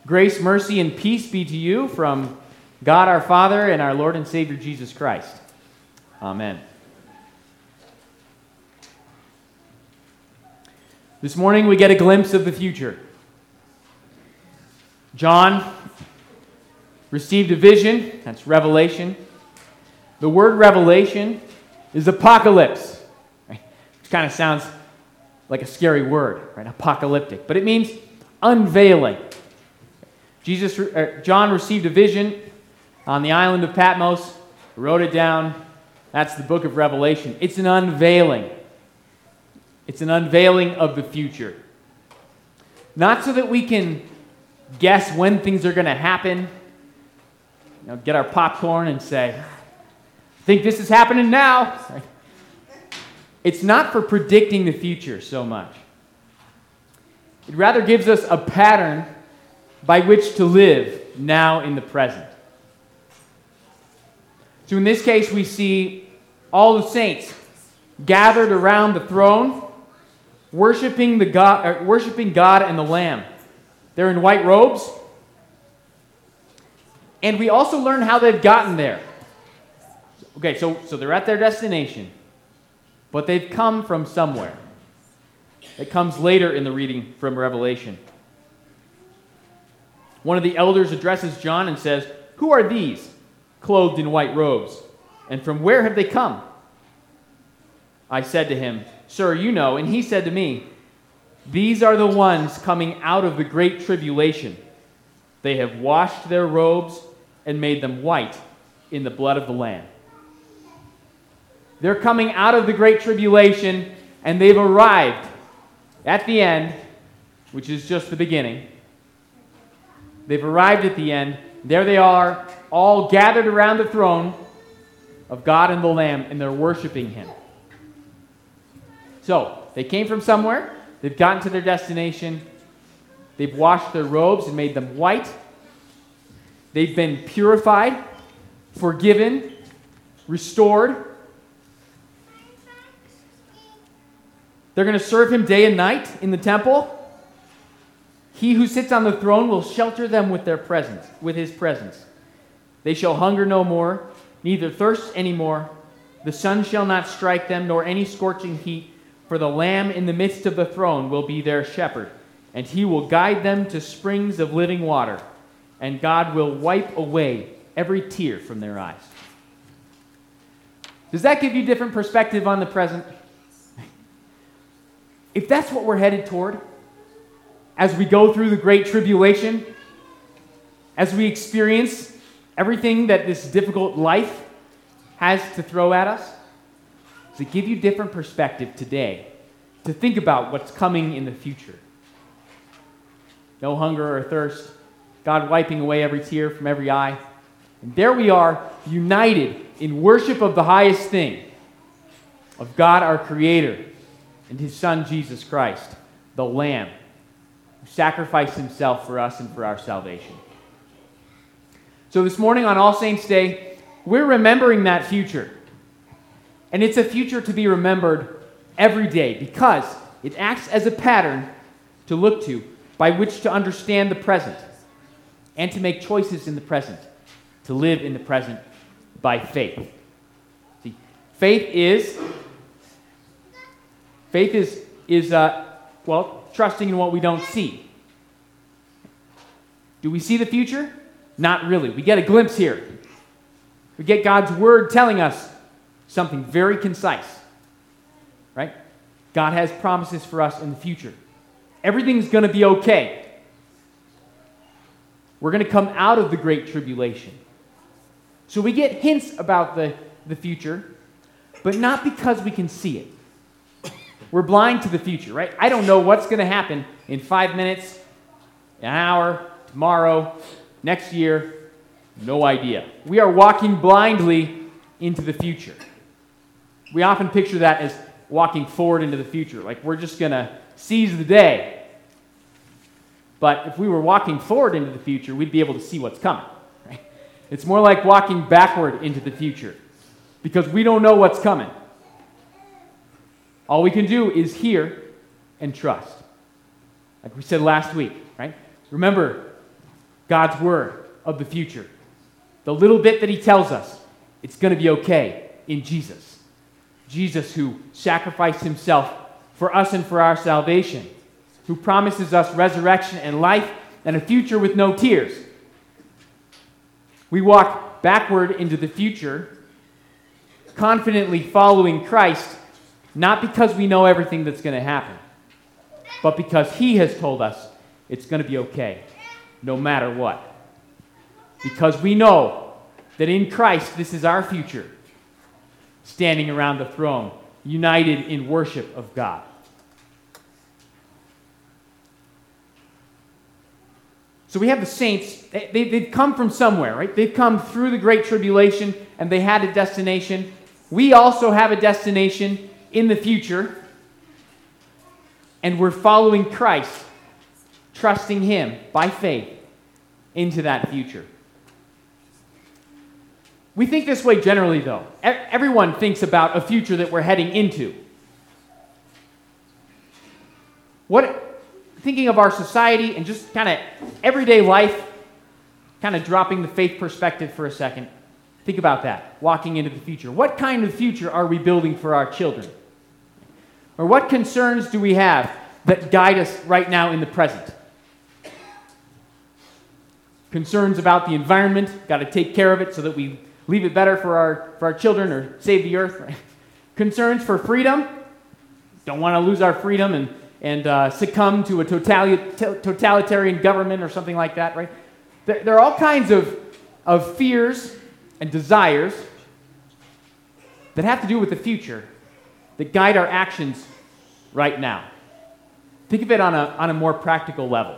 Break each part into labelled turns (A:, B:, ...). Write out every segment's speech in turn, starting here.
A: Grace, mercy, and peace be to you from God our Father and our Lord and Savior Jesus Christ. Amen. This morning we get a glimpse of the future. John received a vision, that's revelation. The word revelation is apocalypse. Right? Which kind of sounds like a scary word, right? Apocalyptic. But it means unveiling. John received a vision on the island of Patmos, wrote it down. That's the book of Revelation. It's an unveiling. It's an unveiling of the future. Not so that we can guess when things are going to happen, get our popcorn and say, I think this is happening now. It's not for predicting the future so much. It rather gives us a pattern by which to live now in the present. So in this case, we see all the saints gathered around the throne, worshiping God and the Lamb. They're in white robes. And we also learn how they've gotten there. Okay, so they're at their destination, but they've come from somewhere. It comes later in the reading from Revelation. One of the elders addresses John and says, "Who are these, clothed in white robes? And from where have they come?" I said to him, "Sir, you know." And he said to me, "These are the ones coming out of the great tribulation. They have washed their robes and made them white in the blood of the Lamb." They're coming out of the great tribulation, and they've arrived at the end, which is just the beginning. They've arrived at the end. There they are, all gathered around the throne of God and the Lamb, and they're worshiping Him. So, they came from somewhere. They've gotten to their destination. They've washed their robes and made them white. They've been purified, forgiven, restored. They're going to serve Him day and night in the temple. He who sits on the throne will shelter them with His presence. They shall hunger no more, neither thirst any more. The sun shall not strike them, nor any scorching heat, for the Lamb in the midst of the throne will be their shepherd, and He will guide them to springs of living water, and God will wipe away every tear from their eyes. Does that give you different perspective on the present? If that's what we're headed toward, as we go through the Great Tribulation, as we experience everything that this difficult life has to throw at us, does it give you different perspective today to think about what's coming in the future? No hunger or thirst, God wiping away every tear from every eye. And there we are, united in worship of the highest thing, of God our Creator and His Son Jesus Christ, the Lamb, who sacrificed Himself for us and for our salvation. So this morning on All Saints' Day, we're remembering that future. And it's a future to be remembered every day because it acts as a pattern to look to by which to understand the present and to make choices in the present, to live in the present by faith. See, faith is trusting in what we don't see. Do we see the future? Not really. We get a glimpse here. We get God's Word telling us something very concise, right? God has promises for us in the future. Everything's going to be okay. We're going to come out of the Great Tribulation. So we get hints about the future, but not because we can see it. We're blind to the future, right? I don't know what's going to happen in 5 minutes, an hour, tomorrow, next year. No idea. We are walking blindly into the future. We often picture that as walking forward into the future, like we're just going to seize the day. But if we were walking forward into the future, we'd be able to see what's coming. Right? It's more like walking backward into the future because we don't know what's coming. All we can do is hear and trust. Like we said last week, right? Remember, God's word of the future. The little bit that he tells us, it's going to be okay in Jesus. Jesus who sacrificed himself for us and for our salvation, who promises us resurrection and life and a future with no tears. We walk backward into the future, confidently following Christ, not because we know everything that's going to happen, but because he has told us it's going to be okay, no matter what. Because we know that in Christ, this is our future, standing around the throne, united in worship of God. So we have the saints. They've come from somewhere, right? They've come through the Great Tribulation, and they had a destination. We also have a destination in the future, and we're following Christ, trusting him by faith into that future. We think this way generally, though. Everyone thinks about a future that we're heading into. Thinking of our society and just kind of everyday life, kind of dropping the faith perspective for a second. Think about that, walking into the future. What kind of future are we building for our children? Or what concerns do we have that guide us right now in the present? Concerns about the environment, got to take care of it so that we leave it better for our children or save the earth. Right? Concerns for freedom, don't want to lose our freedom and succumb to a totalitarian government or something like that, right? There are all kinds of fears and desires that have to do with the future that guide our actions right now. Think of it on a more practical level.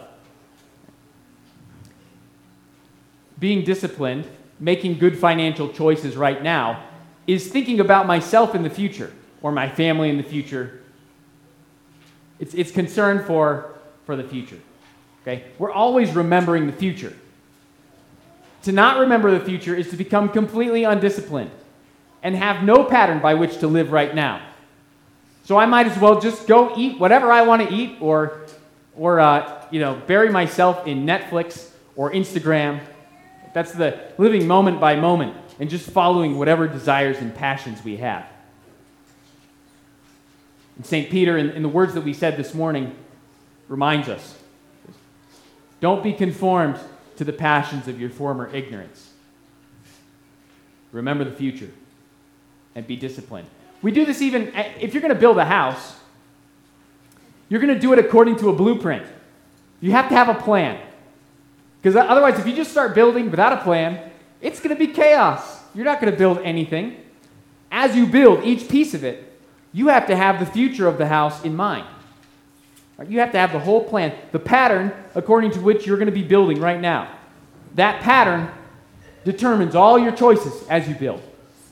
A: Being disciplined, making good financial choices right now, is thinking about myself in the future or my family in the future. It's concern for the future. Okay? We're always remembering the future. To not remember the future is to become completely undisciplined and have no pattern by which to live right now. So I might as well just go eat whatever I want to eat or bury myself in Netflix or Instagram. That's the living moment by moment and just following whatever desires and passions we have. And St. Peter, in the words that we said this morning, reminds us, don't be conformed to the passions of your former ignorance. Remember the future and be disciplined. We do this even, if you're going to build a house, you're going to do it according to a blueprint. You have to have a plan. Because otherwise, if you just start building without a plan, it's going to be chaos. You're not going to build anything. As you build each piece of it, you have to have the future of the house in mind. You have to have the whole plan, the pattern according to which you're going to be building right now. That pattern determines all your choices as you build.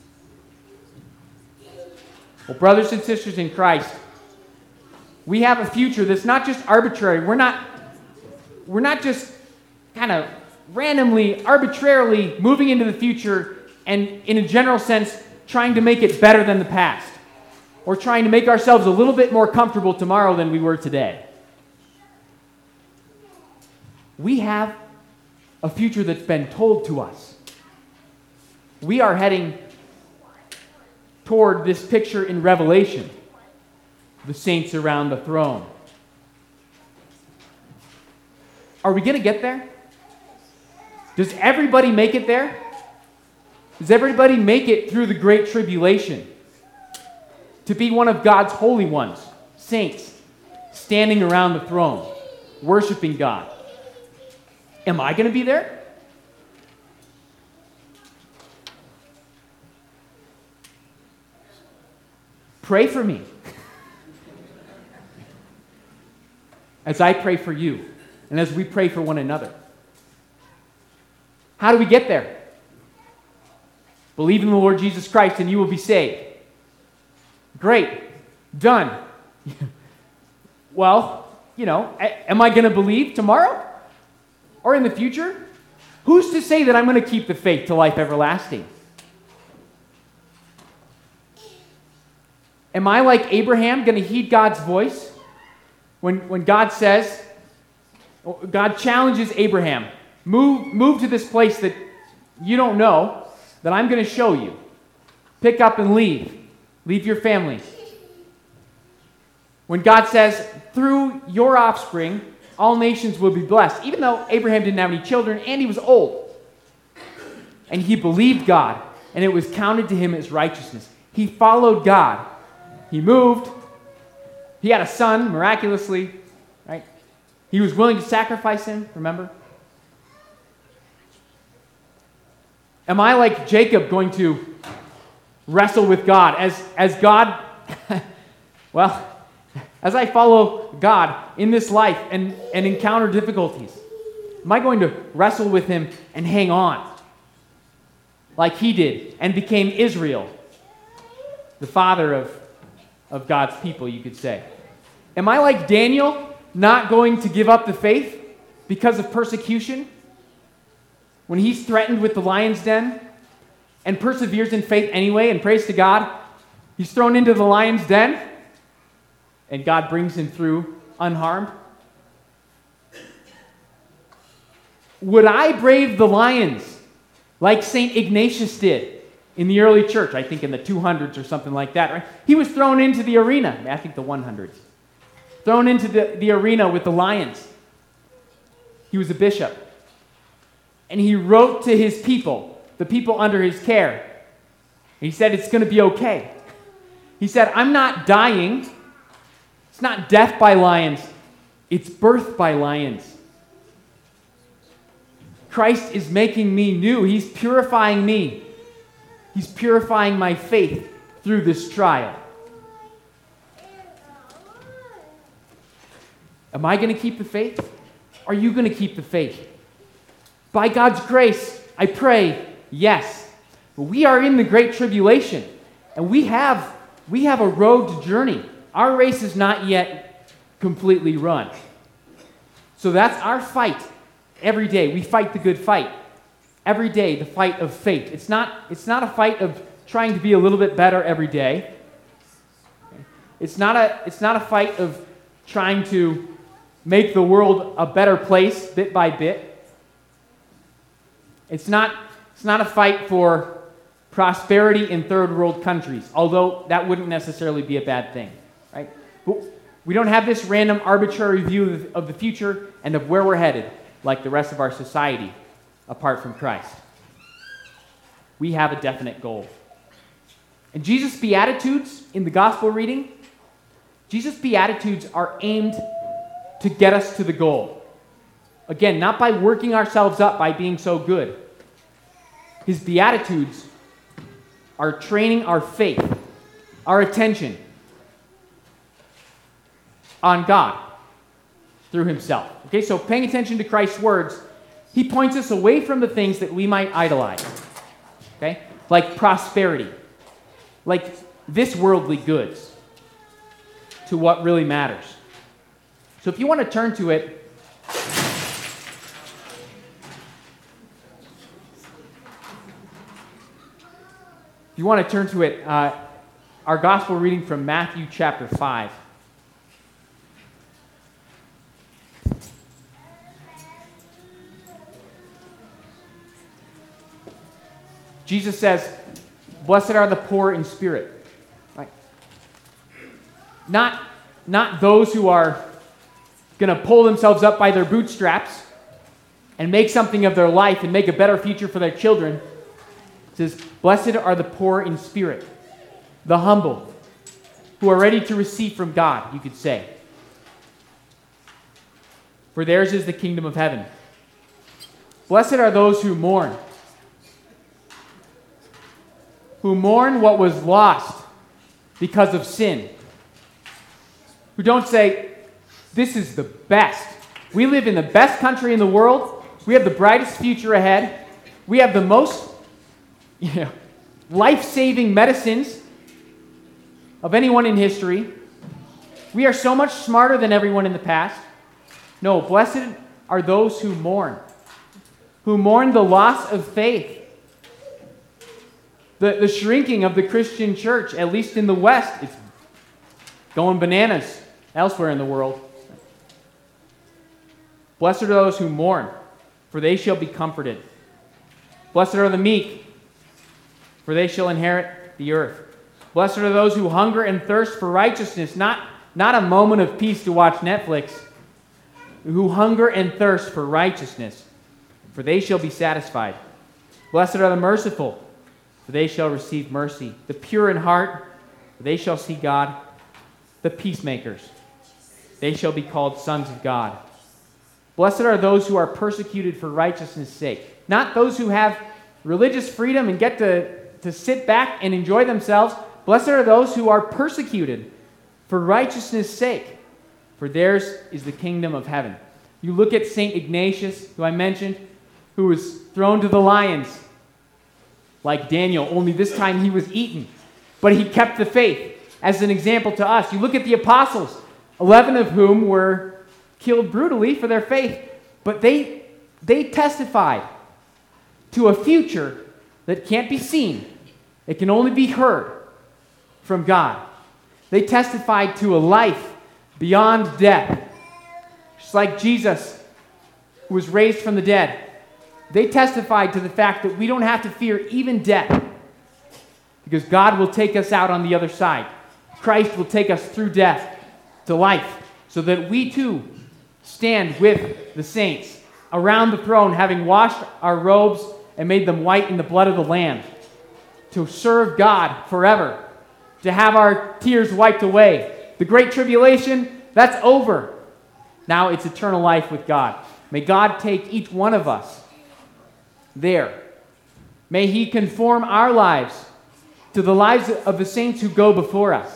A: Well, brothers and sisters in Christ, we have a future that's not just arbitrary. We're not just kind of randomly, arbitrarily moving into the future and, in a general sense, trying to make it better than the past, or trying to make ourselves a little bit more comfortable tomorrow than we were today. We have a future that's been told to us. We are heading toward this picture in Revelation, the saints around the throne. Are we going to get there? Does everybody make it there? Does everybody make it through the Great Tribulation to be one of God's holy ones, saints, standing around the throne, worshiping God? Am I going to be there? Pray for me as I pray for you and as we pray for one another. How do we get there? Believe in the Lord Jesus Christ and you will be saved. Great. Done. Well, am I going to believe tomorrow or in the future? Who's to say that I'm going to keep the faith to life everlasting? Am I like Abraham going to heed God's voice when God says, God challenges Abraham Move to this place that you don't know, that I'm going to show you. Pick up and leave. Leave your family. When God says, through your offspring, all nations will be blessed, even though Abraham didn't have any children and he was old. And he believed God, and it was counted to him as righteousness. He followed God. He moved. He had a son, miraculously, right? He was willing to sacrifice him, remember? Am I like Jacob going to wrestle with God as God, well, as I follow God in this life and encounter difficulties? Am I going to wrestle with him and hang on like he did and became Israel, the father of God's people, you could say? Am I like Daniel, not going to give up the faith because of persecution when he's threatened with the lion's den and perseveres in faith anyway and prays to God? He's thrown into the lion's den and God brings him through unharmed. Would I brave the lions like St. Ignatius did in the early church? I think in the 200s or something like that, right? He was thrown into the arena. I think the 100s. Thrown into the arena with the lions. He was a bishop. And he wrote to his people, the people under his care. He said, it's going to be okay. He said, I'm not dying. It's not death by lions. It's birth by lions. Christ is making me new. He's purifying me. He's purifying my faith through this trial. Am I going to keep the faith? Are you going to keep the faith? By God's grace, I pray, yes. But we are in the Great Tribulation, and we have a road to journey. Our race is not yet completely run. So that's our fight every day. We fight the good fight. Every day, the fight of faith. It's not a fight of trying to be a little bit better every day. It's not a fight of trying to make the world a better place bit by bit. It's not a fight for prosperity in third world countries, although that wouldn't necessarily be a bad thing, right? But we don't have this random arbitrary view of the future and of where we're headed, like the rest of our society, apart from Christ. We have a definite goal. And Jesus' Beatitudes in the gospel reading, Jesus' Beatitudes are aimed to get us to the goal. Again, not by working ourselves up by being so good. His Beatitudes are training our faith, our attention on God through himself. Okay, so paying attention to Christ's words, he points us away from the things that we might idolize. Okay? Like prosperity, like this worldly goods, to what really matters. So if you want to turn to it, our gospel reading from Matthew chapter 5. Jesus says, blessed are the poor in spirit. Right? Not those who are going to pull themselves up by their bootstraps and make something of their life and make a better future for their children. It says, blessed are the poor in spirit, the humble, who are ready to receive from God, you could say. For theirs is the kingdom of heaven. Blessed are those who mourn what was lost because of sin. Who don't say, this is the best. We live in the best country in the world. We have the brightest future ahead. We have the most life-saving medicines of anyone in history. We are so much smarter than everyone in the past. No, blessed are those who mourn the loss of faith, the shrinking of the Christian church, at least in the West. It's going bananas elsewhere in the world. Blessed are those who mourn, for they shall be comforted. Blessed are the meek, for they shall inherit the earth. Blessed are those who hunger and thirst for righteousness, not a moment of peace to watch Netflix, who hunger and thirst for righteousness, for they shall be satisfied. Blessed are the merciful, for they shall receive mercy. The pure in heart, for they shall see God. The peacemakers, they shall be called sons of God. Blessed are those who are persecuted for righteousness' sake. Not those who have religious freedom and get to sit back and enjoy themselves. Blessed are those who are persecuted for righteousness' sake, for theirs is the kingdom of heaven. You look at St. Ignatius, who I mentioned, who was thrown to the lions like Daniel, only this time he was eaten. But he kept the faith as an example to us. You look at the apostles, 11 of whom were killed brutally for their faith, but they testified to a future that can't be seen. It can only be heard from God. They testified to a life beyond death. Just like Jesus, who was raised from the dead. They testified to the fact that we don't have to fear even death, because God will take us out on the other side. Christ will take us through death to life, so that we too stand with the saints around the throne, having washed our robes and made them white in the blood of the Lamb, to serve God forever, to have our tears wiped away. The great tribulation, that's over. Now it's eternal life with God. May God take each one of us there. May He conform our lives to the lives of the saints who go before us.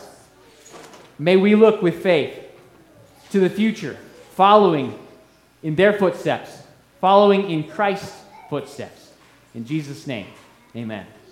A: May we look with faith to the future, following in their footsteps, following in Christ's footsteps. In Jesus' name, amen.